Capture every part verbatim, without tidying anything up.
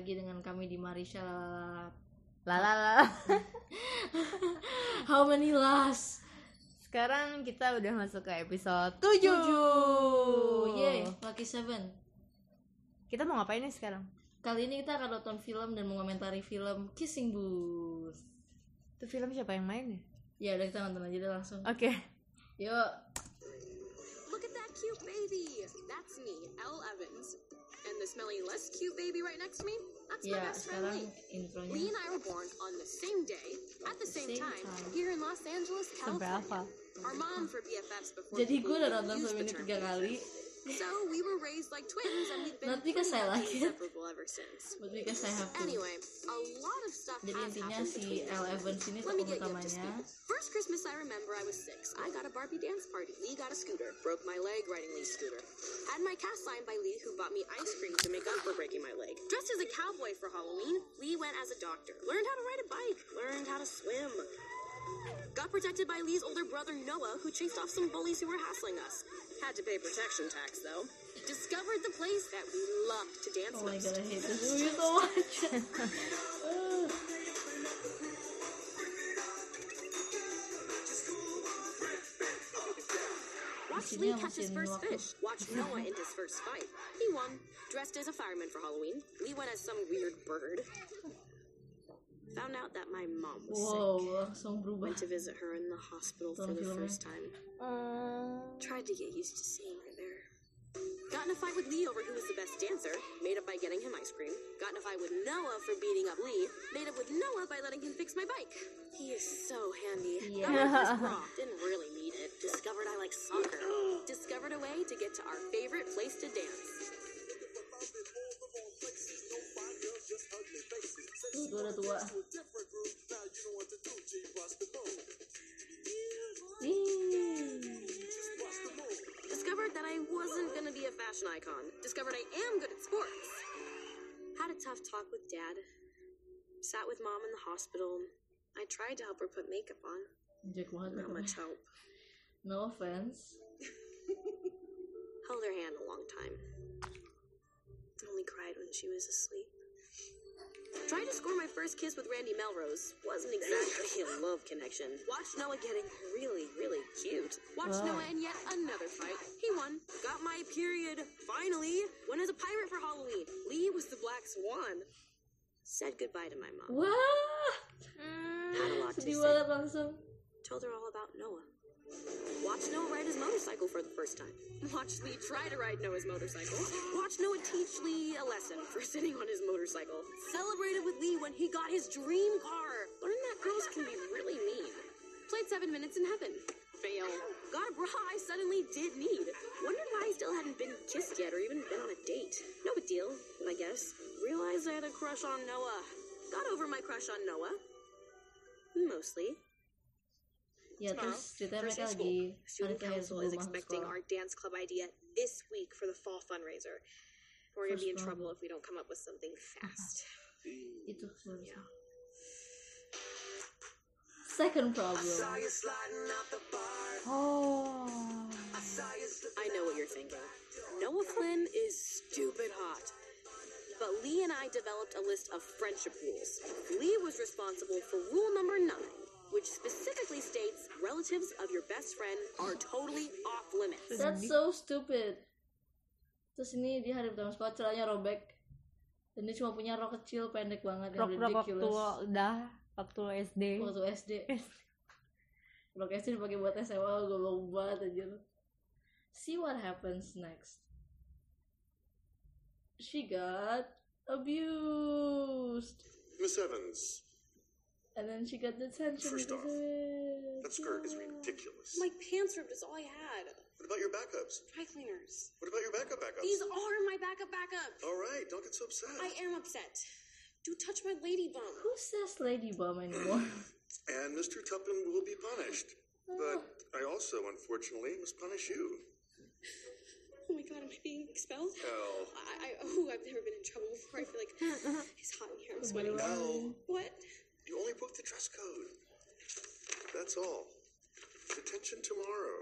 lagi dengan kami di Marisha. Lalala. How many last? Sekarang kita udah masuk ke episode tujuh. Yeay, Lucky Seven. Kita mau ngapain nih sekarang? Kali ini kita akan nonton film dan mengomentari film Kissing Booth. Itu film siapa yang main ya? Ya udah, kita nonton aja deh langsung. Oke. Okay. Yuk. Look at that cute baby. That's me, Elle Evans. And the smelly less cute baby right next to me, that's Ya, my best friend sekarang Lee. intronya. Lee and I were born on the same day, at the same, Same time, time. here in Los Angeles, Sampai California. apa? Our moms were B F Fs before Jadi people gue udah even nonton used film the ini term tiga B F F. kali. So we were raised like twins and we've been Not pretty because I much like it. inseparable ever since. But because I have to. Anyway, a lot of stuff Jadi has intinya happened si between Elle now and Evans ini then. Let me tokoh get you up to utamanya. speed. First Christmas I remember I was six. I got a Barbie dance party. Lee got a scooter. Broke my leg riding Lee's scooter. Had my cast signed by Lee, who bought me ice cream to make up for breaking my leg. Dressed as a cowboy for Halloween, Lee went as a doctor. Learned how to ride a bike. Learned how to swim. Got protected by Lee's older brother Noah, who chased off some bullies who were hassling us. Had to pay protection tax though. Discovered the place that we loved to dance Oh my most. god, I hate this movie so much. Uh. Watched Di sini Lee catch his mesin first waktu. fish. Watched Noah in his first fight. He won. Dressed as a fireman for Halloween. Lee went as some weird bird. Found out that my mom was Wow, sick. langsung berubah. Went to visit her in the hospital for Tonton the filmnya. first time. Uh, Tried to get used to seeing her there. Got in a fight with Lee over who was the best dancer. Made up by getting him ice cream. Got in a fight with Noah for beating up Lee. Made up with Noah by letting him fix my bike. He is so handy. Yeah. Got my first bra. Didn't really need it. Discovered I like soccer. Discovered a way to get to our favorite place to dance. Gue udah tua. Ih. Discovered that I wasn't gonna be a fashion icon. Discovered I am good at sports. Had a tough talk with Dad. Sat with Mom in the hospital. I tried to help her put makeup on. Jack banget Not much makeup. help. No offense. Held her hand a long time. Only cried when she was asleep. Tried to score my first kiss with Randy Melrose. Wasn't exactly a love connection. Watched Noah getting really, really cute. Watched Wow. Noah in yet another fight. He won. Got my period. Finally. Went as a pirate for Halloween. Lee was the Black Swan. Said goodbye to my mom. Wah, Had a lot to sedih say. banget langsung. Told her all about Noah. Watched Noah ride his motorcycle for the first time. Watched Lee try to ride Noah's motorcycle. Watched Noah teach Lee a lesson for sitting on his motorcycle. Celebrated with Lee when he got his dream car. Learned that girls can be really mean. Played seven minutes in heaven. Fail. Got a bra I suddenly did need. Wondered why I still hadn't been kissed yet or even been on a date. No big deal, I guess. Realized I had a crush on Noah. Got over my crush on Noah. Mostly. Ya Tomorrow, terus ceritanya first mereka day lagi school. hari Student terakhir council sebelum is masuk expecting sekolah. our dance club idea this week for the fall fundraiser. We're gonna First be in problem. trouble if we don't come up with something fast. Itu barusan. Second problem. oh. I know what you're thinking. Noah Flynn is stupid hot. But Lee and I developed a list of friendship rules. Lee was responsible for rule number nine, which specifically states relatives of your best friend are totally off limits. That's so stupid. Terus ini di hari pertama sekolah celananya robek. Dan dia cuma punya rok kecil pendek banget yang Rok-rok waktu ridiculous. udah waktu S D. Waktu S D. Rok S D dipakai buat S M A, goblok banget aja. See what happens next. She got abused. Miss Evans, And then she got detention First because off, of it. that skirt is ridiculous. My pants ripped is all I had. What about your backups? Dry cleaners. What about your backup backups? These are my backup backups. All right, don't get so upset. I am upset. Do touch my lady bum. Who says lady bum anymore? And Mister Tuppen will be punished. But I also, unfortunately, must punish you. Oh my god, am I being expelled? Elle. I, I oh, I've never been in trouble before. I feel like it's hot in here. I'm sweating. Elle, What? you only broke the dress code. That's all. Detention tomorrow.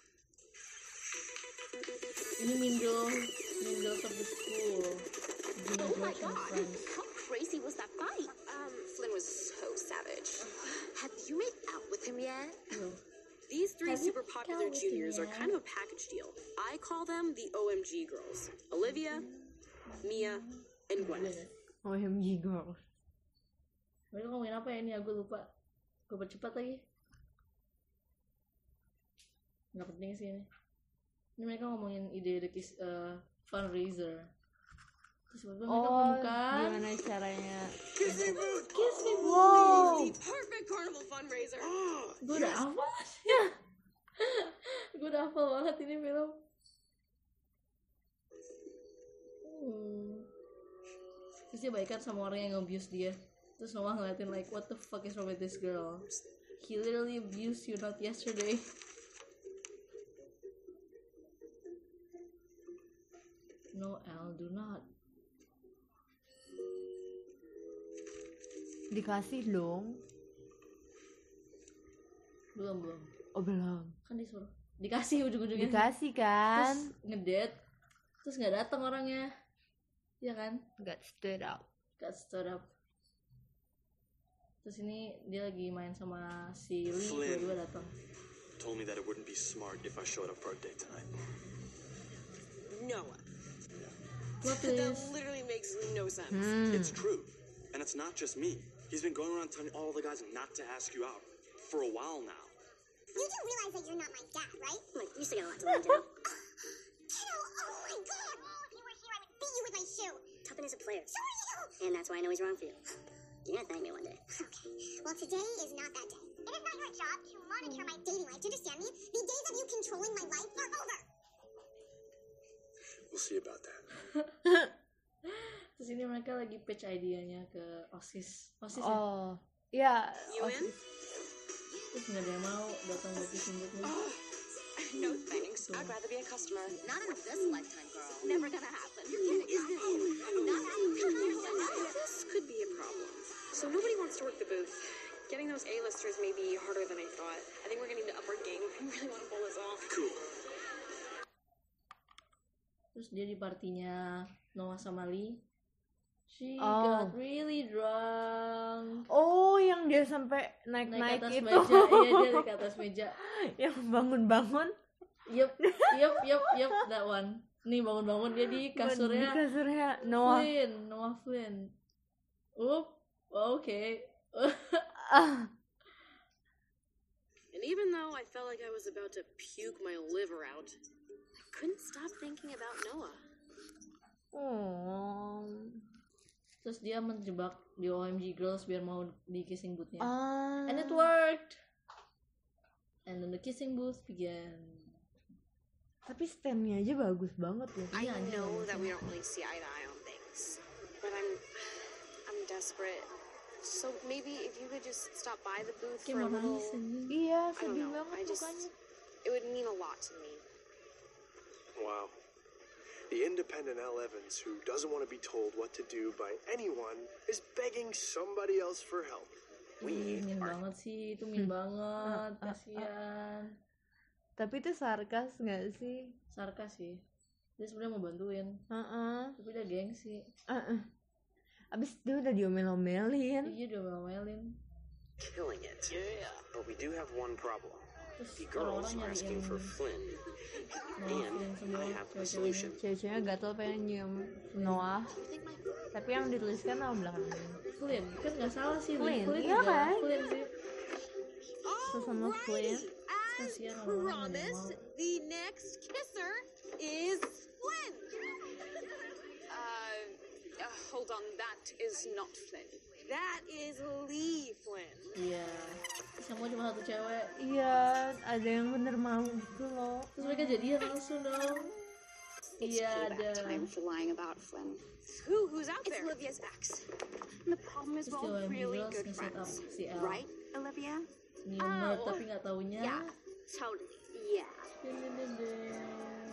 Ini Mean Girl, Mean Girls of the School. being a Oh my collection of god, friends. how crazy was that fight? Um, Flynn was so savage. Have you made out with him yet? Yo. These three Have you super popular made out with him juniors are yet? kind of a package deal. I call them the O M G girls. Olivia, Mia, and Gwyneth. O M G girls. Mereka ngomongin apa ya ini? Aku lupa. Gue percepat lagi. Nggak penting sih ini. Ini mereka ngomongin ide-ide kis, uh, fundraiser. Terus tiba-tiba mereka Oh, pembukaan. gimana caranya? Kiss me booth! Kiss me Wow. The perfect carnival fundraiser! Gue udah hafal ya. Gue udah hafal banget ini film. Hmm. Terus dia baikan sama orang yang nge-abuse dia. Terus Noah ngeliatin like, what the fuck is wrong with this girl? He literally abused you not yesterday. No, Al, do not. Dikasih dong. Belum, belum. Oh belum. Kan disuruh. Dikasih ujung-ujungnya. Dikasih kan? Terus ngedate. Terus gak datang orangnya. Iya kan? Got stood up. Got stood up. Terus ini dia lagi main sama si Lee, Flynn. tiba-tiba datang. Told me that it wouldn't be smart if I showed up for our date tonight. Noah. Plot That twist. literally makes no sense. Hmm. It's true. And it's not just me. He's been going around telling all the guys not to ask you out for a while now. You do realize that you're not my dad, right? Like, you still got a lot to learn, Joe. Kiddo, oh my god! Oh, if you were here, I would beat you with my shoe. Tuppen is a player. So are you! And that's why I know he's wrong for you. You're gonna thank me one day. Okay, well today is not that day. It is not your job to monitor my dating life. Do you understand me? The days of you controlling my life are over. We'll see about that. Terus ini mereka lagi pitch idenya ke OSIS. OSIS ya? Oh, ya. You in? Terus gak ada yang mau datang buat kissing booth nih. No thanks. I'd rather be a customer. Not in this lifetime, girl. Never gonna happen. This could be a problem. So nobody wants to work the booth. Getting those A-listers may be harder than I thought. I think we're gonna need to up our game. I really want to pull this off. Cool. Terus dia di partinya Noah sama Lee. She Oh. got really drunk. Oh, yang dia sampai Naik naik-naik atas itu. meja. Iya, dia naik ke atas meja. Yang bangun-bangun. Yup, yup, yup, yup, that one. Nih bangun-bangun dia di Di kasurnya kasurnya Noah. Flynn, Noah Flynn. Up, okay. Ah, And even though I felt like I was about to puke my liver out, I couldn't stop thinking about Noah. oh. Terus dia menjebak di O M G Girls biar mau di kissing booth-nya. Ah. And it worked. And then the kissing booth began. Tapi stand-nya aja bagus banget loh. I Yeah, I know know. that we don't really see eye to eye on things, but I'm, I'm desperate. So maybe if you could just stop by the booth Kayak for a mau little, nangis anjing. Iya, I don't sedih know. banget I just, mukanya. it would mean a lot to me. Wow. The independent Al Evans who doesn't want to be told what to do by anyone is begging somebody else for help. We Min are banget sih, itu min banget, kasihan. Tapi itu sarkas nggak sih? Sarkas sih. Dia sebenarnya mau bantuin, Heeh. tapi dia gengsi. Heeh. Abis dia udah diomel-omelin. Iya dia ngomelin. killing it. Yeah. But we do have one problem. Terus The girls orang-orang are asking nyariin for Flynn. Noah And Flynn semua I have the cewek-ceweknya. solution. Cewek-ceweknya gatel pengen nyium Noah. Tapi yang dituliskan nama belakangnya. Flynn, kan nggak salah sih. Flynn, Flynn iya juga. kan? Flynn sih. Sesama Flynn. As Kasihan orang-orang yang promised, mau. the next kisser is Flynn. Uh, uh, hold on, that is not Flynn. That is Lee Flynn. Iya. Semua cuma satu cewek. Iya, ada yang bener mau gitu loh. Terus mereka jadian langsung dong. Iya ada. for lying about Flynn. Who? Who's out It's there? Olivia's ex. And the problem is Terus we're si O all M G really Girls good nge-set up friends. si L. Right, Olivia? Nyium Oh. tapi nggak taunya. Yeah, totally. Yeah. Den, den, den, den.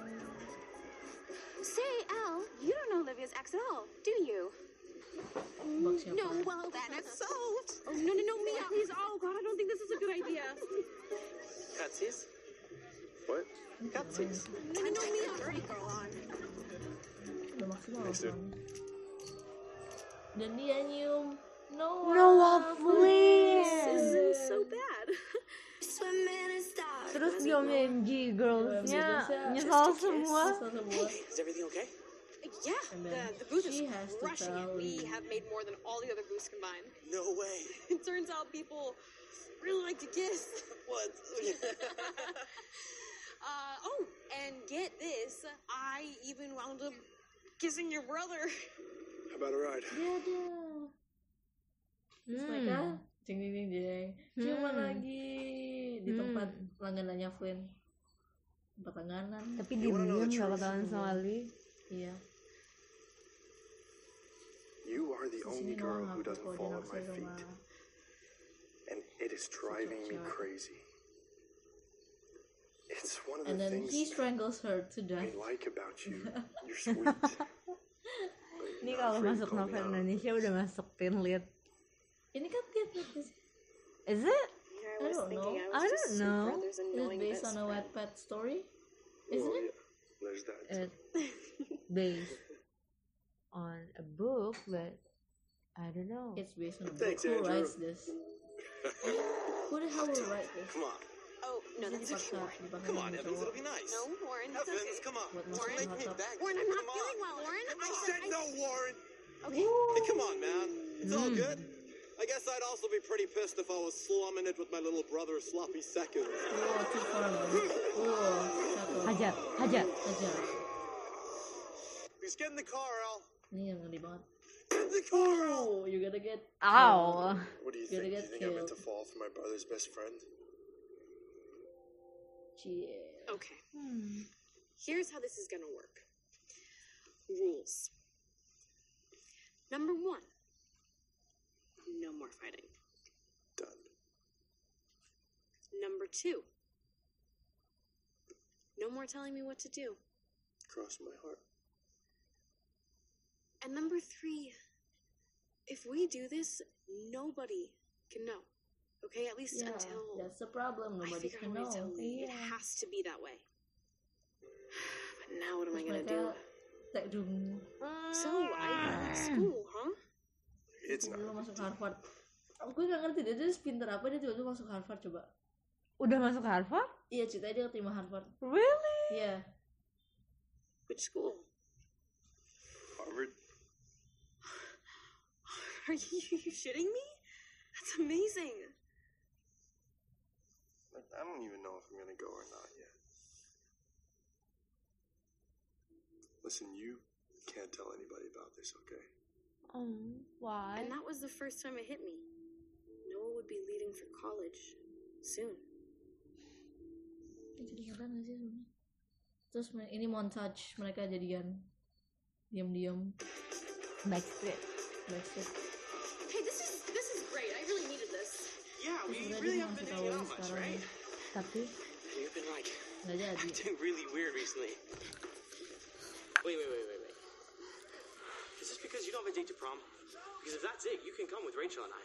Say, Al, you don't know Olivia's ex at all, do you? Bak siapa? No, well, then it's solved. Oh, no, no, no, Mia, please. Oh, God, I don't think this is a good idea. Cutsies? What? Cutsies? No, no, no, Mia. Dirty girl on. Udah maksimal Next, dude. langsung. Dan dia nyium Noah. Noah Flynn. Flynn. Isn't so bad. Terus di O M G girls-nya nyesal semua. Nyesal semua. Is everything okay? Yeah, And the, then the booth is she has to crushing it. tell We you. have made more than all the other booths combined. No way. It turns out people really like to kiss. What? uh, oh, and get this, I even wound up kissing your brother. How about a ride? Dia ada. Terus mereka jeng jeng jeng jeng ciuman Hmm. lagi di Hmm. tempat langganannya Flynn. Tempat langganan. Tapi You wanna know diem the gak truth? ketahuan sama Ali. Iya. You are the Di only sini girl Noah who ngaku doesn't kalau dia fall at naksir my sama feet. And it is driving me cewek. crazy. It's one of And the then things he strangles her to I death. like about you. You're sweet. But Ini you're not kalau afraid to masuk call me novel out. Indonesia udah masuk teen lead. Ini kan Kate Lead. Is it? Yeah, I don't know. I don't know. brothers and Is it knowing based best on a friend. Wattpad story? Isn't Well, it? yeah, there's that. It's based on a book, but I don't know. It's based on a book. Thanks, Who Andrew. writes this? Who the hell will write this? Come on. Oh, no, Jadi that's okay, dipaksa, Warren. dipaksa Come on, sama Evans. cowok It'll be nice. No, Warren, it's Evans, okay. come on. buat masuk Warren, ke Make me hot tub. back. Warren, I'm not Come on. feeling well, Warren. Come I on. said I... no, Warren. Okay. Hey, come on, man. It's all Mm. good. I guess I'd also be pretty pissed if I was slumming it with my little brother sloppy seconds. Oh, too far, man. Oh, satu. Hajar, hajar. Hajar. Please get in the car, Al. Ini yang ngeri banget. Get in the car, Al. Oh, you're gonna get Ow. What do you You're think? gonna Do you get think I'm meant to killed. fall for my brother's best friend? Cie. Okay. Hmm. Here's how this is gonna work. Rules. Number one. No more fighting. Done. Number two. No more telling me what to do. Cross my heart. And number three. If we do this, nobody can know. Okay? At least Yeah, until that's the problem. I Nobody figure can out a way to know. leave. It Iya. has to be that way. But now what am I Terus gonna do? mereka tak dum. So, I school, huh? It's Dia not. masuk Harvard. Aku gak ngerti dia, dia pinter apa dia tiba-tiba masuk Harvard coba. Udah masuk Harvard? Iya, ceritanya dia keterima Harvard. Really? Iya. Which school? Harvard. Are you, you shitting me? That's amazing. Like, I don't even know if I'm gonna go or not yet. Listen, you can't tell anybody about this, okay? Oh, why? And that was the first time it hit me. Noah would be leaving for college soon. Ini jadi nyata gak sih sebenarnya? Terus me- ini montage mereka jadian diam-diam Backstreet. backstage. Hey, this is this is great. I really needed this. Yeah, Terus we sebenarnya really dia haven't ngasih been tahu hanging ini out much, sekarang right? Tapi You've been like nggak jadi. acting really weird recently. Wait, wait, wait, wait, wait. Is this because you don't have a date to prom? Because if that's it, you can come with Rachel and I.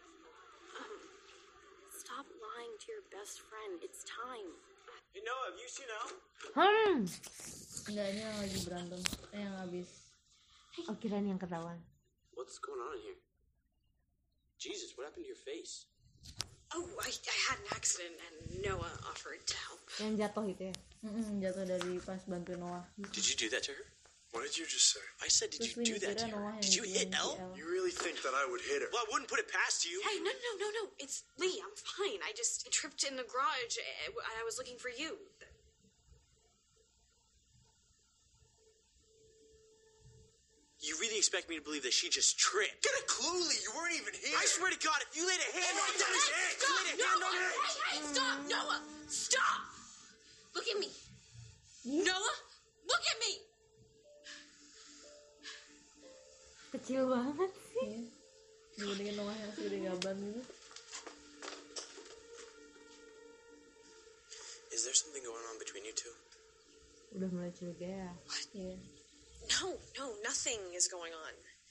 Stop lying to your best friend. It's time. You know, have you seen Al? Hmm. Enggak, ini yang lagi berantem. Eh, yang habis. Oh, kirain yang ketahuan. What's going on in here? Jesus, what happened to your face? Oh, I, I had an accident and Noah offered to help. Yang jatuh itu ya. Mm-mm, jatuh dari pas bantuin Noah. Did you do that to her? What did you just say? I said, did Terus you do Winnie that to kira her? Noah yang Did you hit bikin si Elle? You really think that I would hit her? Well, I wouldn't put it past you. Hey, no, no, no, no. It's Lee. I'm fine. I just tripped in the garage and I was looking for you. You really expect me to believe that she just tripped? Get a clue, Lee. You weren't even here. I swear to God, if you laid a hand on Hey, that hey, head, stop! you laid a hand Noah! on her Hey, hey, stop! Noah! Stop! Look at me. Noah, look at me. Kecil banget sih. Iya. Dibandingin Noah yang segede gaban gitu. Is there something going on between you two? Udah mulai curiga ya. Iya. No, no, nothing is going on.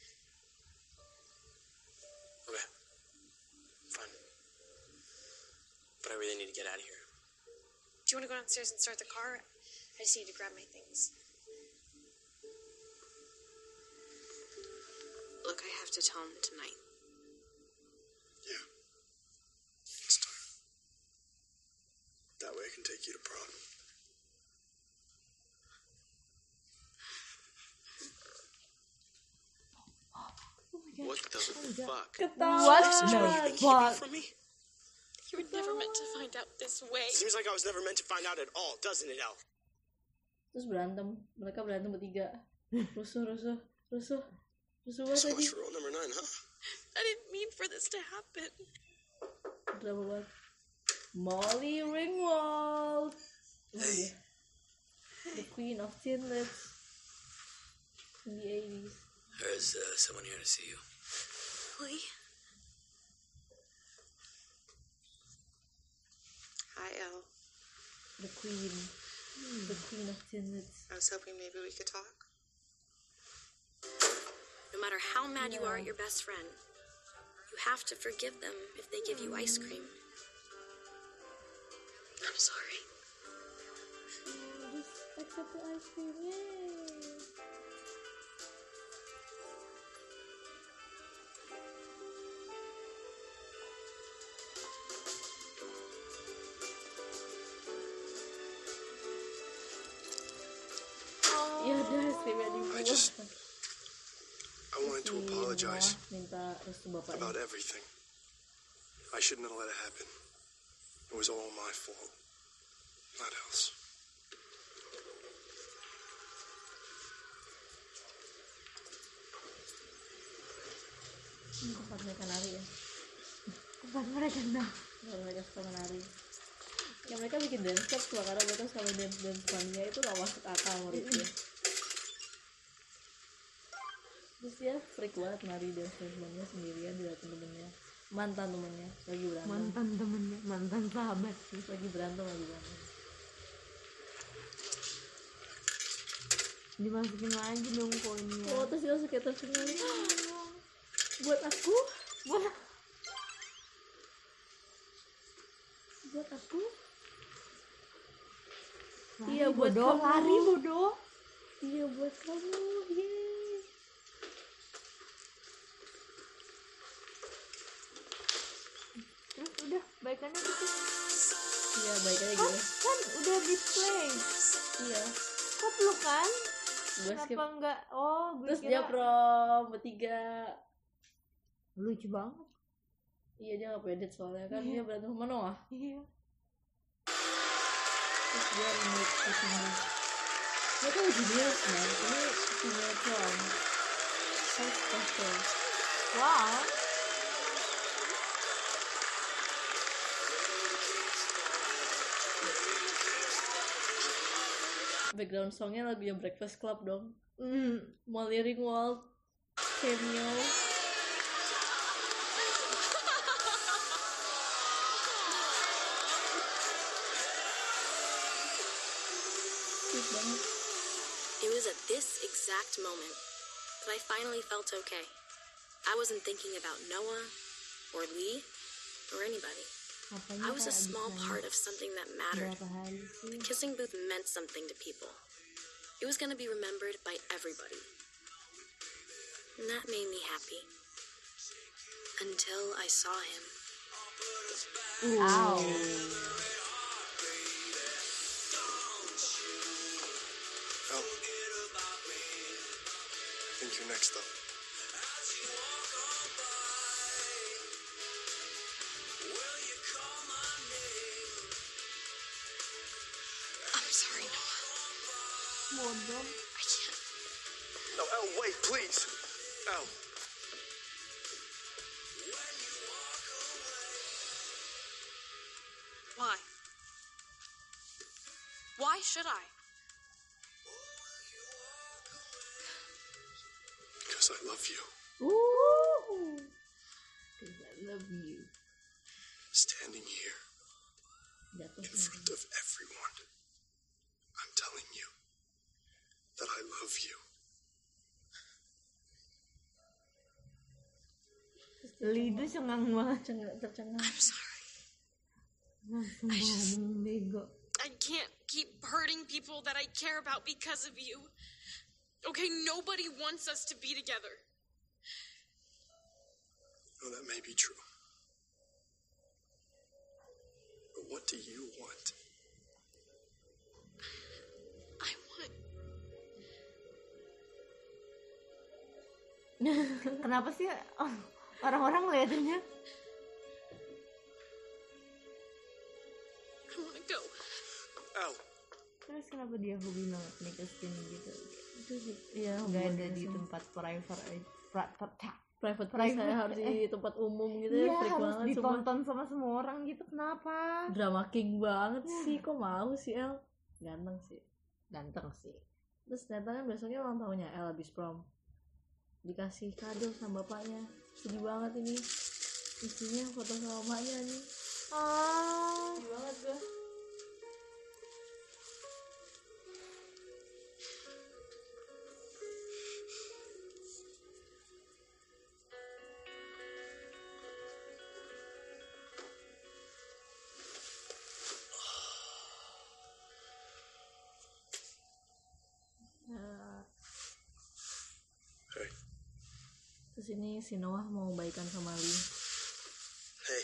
Okay. Fine. But I really need to get out of here. Do you want to go downstairs and start the car? I just need to grab my things. Look, Look, I have to tell him tonight. Yeah. It's time. That way I can take you to prom. What the fuck? Ketawa. What Is this the what you think you fuck? do from me? You were never meant to find out this way. Seems like I was never meant to find out at all, doesn't it, El? Terus berantem, mereka berantem bertiga. Rusuh, rusuh, rusuh, rusuh banget So tadi. much for rule number nine, huh? I didn't mean for this to happen. Drama banget. Molly Ringwald. Oh, iya. The queen of teen lips in the eighties. There's uh, someone here to see you. Lee? Hi, El. The queen. The queen of teen lips. I was hoping maybe we could talk. No matter how mad you are at your best friend, you have to forgive them if they give you ice cream. I'm sorry. Just accept the ice cream. Yay! Ya udah, es krimnya dibuang. I just, I wanted to Si apologize Noah minta restu bapaknya. about everything. I shouldn't have let it happen. It was all my fault, not else. Hmm, tempat mereka nari ya. Tempat mereka nah. Tempat mereka suka menari. Ya mereka bikin dance club cuma karena mereka suka main dance dance funnya itu gak masuk akal menurut gue. Terus dia freak banget nari dance dance funnya sendirian di depan temennya, mantan temennya lagi berantem. Mantan temennya, mantan sahabat sih. Lagi berantem lagi berantem. Dimasukin lagi dong koinnya. Oh terus dia langsung kayak tersenyum. Buat aku, Wah, buat aku. lari Iya, buat bodoh, kamu. lari bodoh. Iya buat kamu, yeay. Terus udah baikannya gitu. Iya baiknya Kan, gitu. kan udah display. Iya. Kok pelukan? Gue skip. Kenapa enggak? Oh, gue Terus kira dia prom bertiga. lucu banget. Iya dia gak pede soalnya kan Iya. dia berantem sama Noah. Iya. Terus dia remake di sini. Mereka udah juniors man. Ini senior prom. So special. Wow. Background songnya lagunya Breakfast Club dong. Hmm. Molly Ringwald cameo. Sweet banget. It was at this exact moment that I finally felt okay. I wasn't thinking about Noah or Lee or anybody. Apanya I was a kayak small abis part of something that mattered. berapa hari sih? The kissing booth meant something to people. It was going to be remembered by everybody. And that made me happy. Until I saw him. Ow. Oh. I think you're next up. I'm sorry, Noah. Bodoh. I can't. No, Elle, wait, please. Elle. Why? Why should I? Because I love you. Ooh. Cause I love you. Standing here Jatuh. in front of everyone, I'm telling you that I love you. Lidu cengang banget. Ceng- tercengang. I'm sorry. Langsung ngomong bego. I can't keep hurting people that I care about because of you. Okay, nobody wants us to be together. No, that may be true. But what do you want? I want. Kenapa sih oh, orang-orang ngeliatinnya? I want to go. Al. Terus kenapa dia hobi banget make a scene gitu? Itu sih ya Nggak buat ada di sih. tempat private pra, pra, pra, private place private, saya harus di eh. tempat umum gitu Iya, ya, freak harus banget semua. ditonton sama semua orang gitu. Kenapa? Drama king banget sih, kok mau sih El? Ganteng sih. Ganteng sih. Terus ternyata kan besoknya ulang tahunnya El habis prom. Dikasih kado sama bapaknya. Sedih banget ini. Isinya foto sama mamanya nih. Ah, Sedih banget gue. Nah, Hey. terus ini si Noah mau baikan sama Lee. Hey.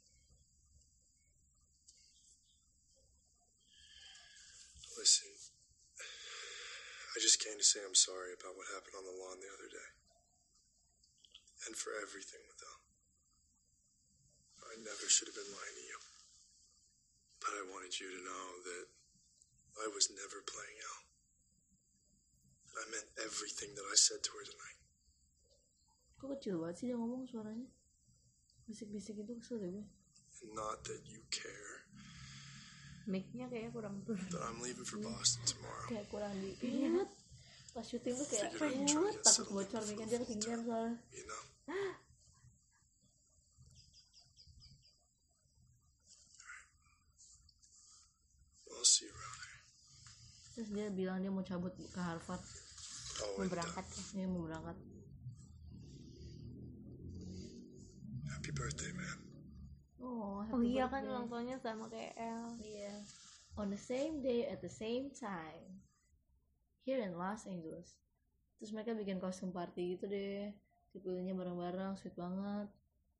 Listen. I just came to say I'm sorry about what happened on the lawn the other day. And for everything with Elle. I never should have been lying to you. But I wanted you to know that I was never playing Elle. I meant everything that I said to her tonight. Kok kecil banget sih dia ngomong suaranya? Bisik-bisik itu kesel deh gue. And not that you care mic-nya kayaknya kurang turun. that I'm leaving for Boston tomorrow. Kayak kurang di ingat. Pas syuting tuh kayak what? Takut bocor nih kan dia ketinggian soalnya. You know? I'll see you around here. Terus dia bilang dia mau cabut ke Harvard. Oh, Mau and, uh, berangkat ya. Dia mau berangkat. happy birthday, man. Oh, happy Oh iya kan birthday. ulang tahunnya sama kayak El. Iya. On the same day at the same time. Here in Los Angeles. Terus mereka bikin kostum party gitu deh. Dipilihnya bareng-bareng, sweet banget.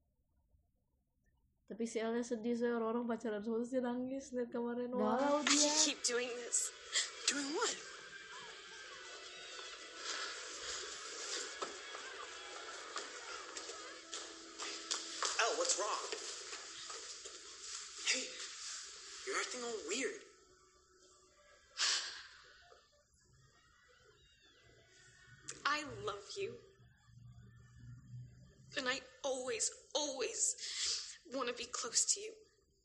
Tapi si Elnya sedih, soalnya orang-orang pacaran semua, terus dia nangis liat kemarin. Wah, Galau I dia. can keep doing this. Doing what? Elle, what's wrong? Hey, you're acting all weird. I love you. And I always, always want to be close to you.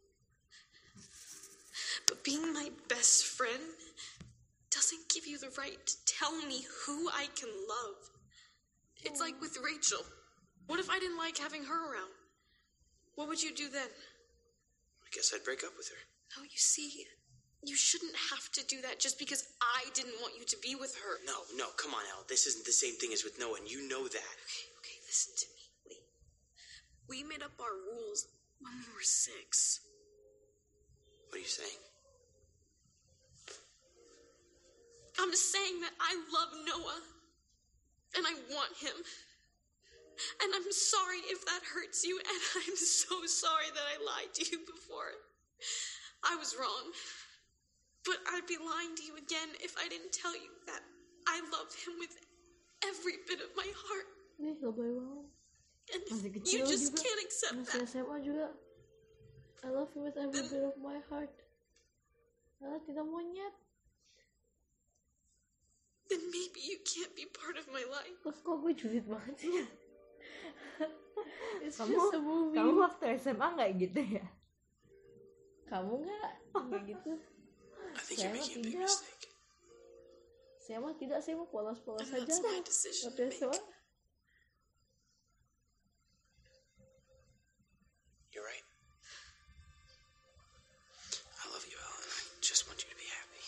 But being my best friend doesn't give you the right to tell me who I can love. It's like with Rachel. What if I didn't like having her around? What would you do then? I guess I'd break up with her. No, you see, you shouldn't have to do that just because I didn't want you to be with her. No, no, come on, Elle. This isn't the same thing as with Noah, and you know that. Okay, okay, listen to me, Lee. We made up our rules when we were six. What are you saying? I'm just saying that I love Noah. And I want him. And I'm sorry if that hurts you. And I'm so sorry that I lied to you before. I was wrong. But I'd be lying to you again if I didn't tell you that I love him with every bit of my heart. nih lebay banget. And Masih you kecil just juga. can't accept Masih that. S M A juga. I love you with every bit of my heart. Ella tidak monyet. Then maybe you can't be part of my life. Kok kok gue julid banget sih? It's Kamu, just a movie. kamu waktu S M A nggak gitu ya? Kamu nggak nggak gitu? I think Saya you're mah making a big tidak. mistake. Saya mah tidak, saya mah polos-polos And saja. that's my decision Waktu to S M A. You're right. I love you, Elle, and I just want you to be happy.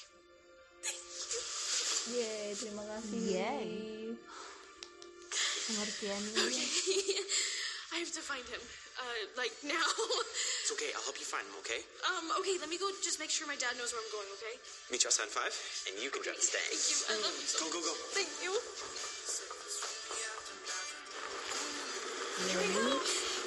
Yeay, terima kasih. Yay. Pengertiannya Okay. dia. I have to find him. Uh, like now. It's okay. I'll help you find him, okay? um, okay, let me go just make sure my dad knows where I'm going, okay? Meet you outside five, and you can drive the Thank Stang. you. I love you so Go, go, go. Thank you. Here we go.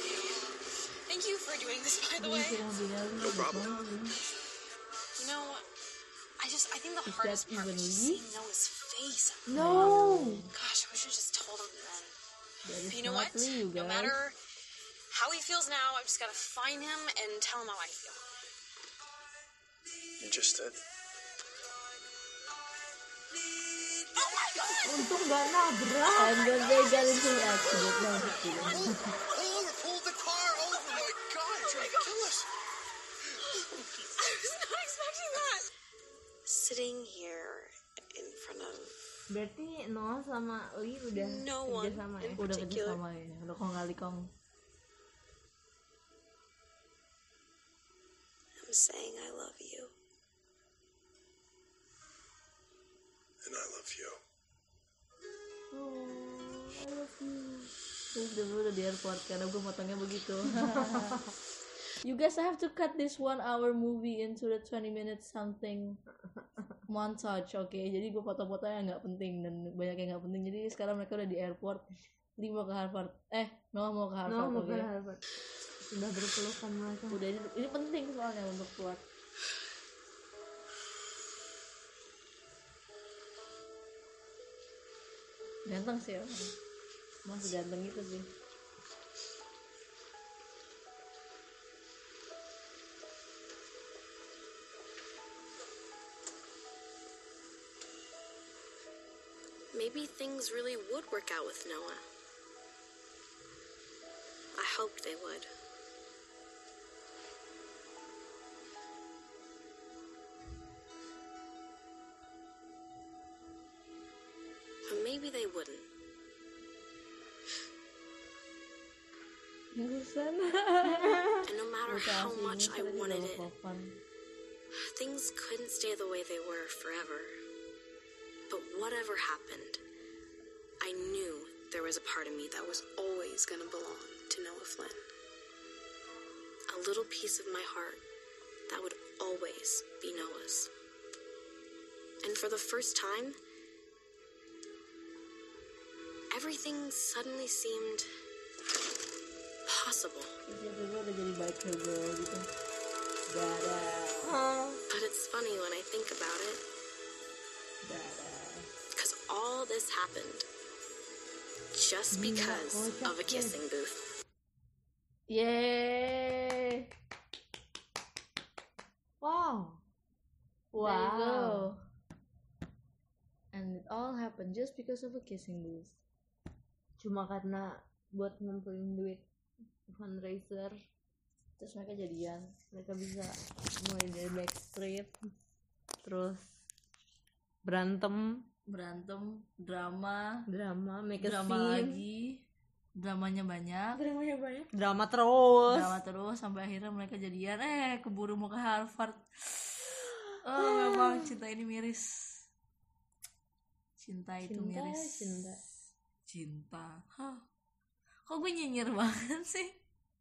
doing this, by the way. No problem. You know, I just, I think the Is hardest that part was even just Lee? seeing Noah's face. No. Gosh, I wish I just told him then. That is But you know not what? Lee, you No guys. matter how he feels now, I've just got to find him and tell him how I feel. You just did. Oh my God! Untung gak nabrak. And then they got into an accident. No, I'm just kidding. Pull over, pull the car over. My God, you're trying to kill us. I was not expecting that. Sitting here in front of Berarti Noah sama Lee udah no kerja one sama in ya. Udah kerja particular. sama ya. Udah kong kali kong. I'm saying I love you. And I love you. Oh, I love you. Terus dulu udah di airport karena gue motongnya begitu. You guys, I have to cut this one hour movie into the twenty minutes something montage, oke? Okay? Jadi gue foto-foto yang nggak penting dan banyak yang nggak penting. Jadi sekarang mereka udah di airport. Lee mau ke Harvard. Eh, Noah mau ke Harvard. Noah mau oke? ke Harvard. Sudah berpelukan mereka. Udah ini, ini penting soalnya untuk keluar. Ganteng sih orang. Mas ganteng itu sih. Maybe things really would work out with Noah. I hoped they would. But maybe they wouldn't. Barusan. And no matter how much I wanted it, things couldn't stay the way they were forever. But whatever happened, I knew there was a part of me that was always going to belong to Noah Flynn. A little piece of my heart that would always be Noah's. And for the first time, everything suddenly seemed possible. Tiba-tiba udah jadi biker girl gitu. Dada. But it's funny when I think about it, Dada. because all this happened just because of a kissing booth. Yeay. Wow. There you go. Wow. And it all happened just because of a kissing booth. Cuma karena buat ngumpulin duit fundraiser, Terus mereka jadian. mereka bisa mulai dari Backstreet, terus berantem, Berantem, drama, drama, make a drama scene, lagi. Dramanya banyak. dramanya banyak, drama terus. Drama terus sampai akhirnya mereka jadian. Eh, keburu mau ke Harvard. Oh, memang cinta ini miris. Cinta itu Cinta, miris. cinta. Cinta. Hah. Kok gue nyinyir banget sih?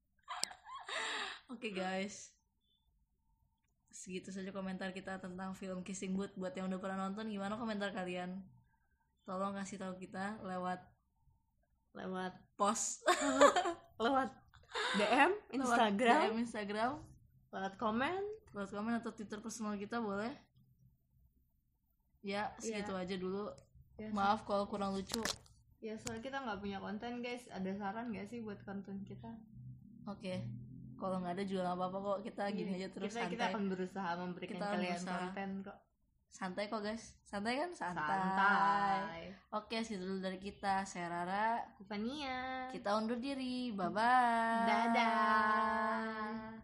Oke, guys. Segitu saja komentar kita tentang film Kissing Booth. Buat yang udah pernah nonton, gimana komentar kalian? Tolong kasih tahu kita lewat Lewat post, lewat D M Instagram, lewat D M Instagram, lewat komen. lewat komen atau Twitter personal kita boleh. Ya, segitu Ya. aja dulu. Ya, Maaf kalau kurang lucu. Ya soalnya kita nggak punya konten guys. Ada saran nggak sih buat konten kita? Oke. Kalau nggak ada juga nggak apa-apa kok. Kita gini aja terus kita, santai. kita akan berusaha memberikan Kita akan kalian berusaha. konten kok. Santai kok, guys. Santai kan? Santai. Santai. Oke, segitu dulu dari kita. Saya Rara. Fania. Kita undur diri. Bye-bye. Dadah.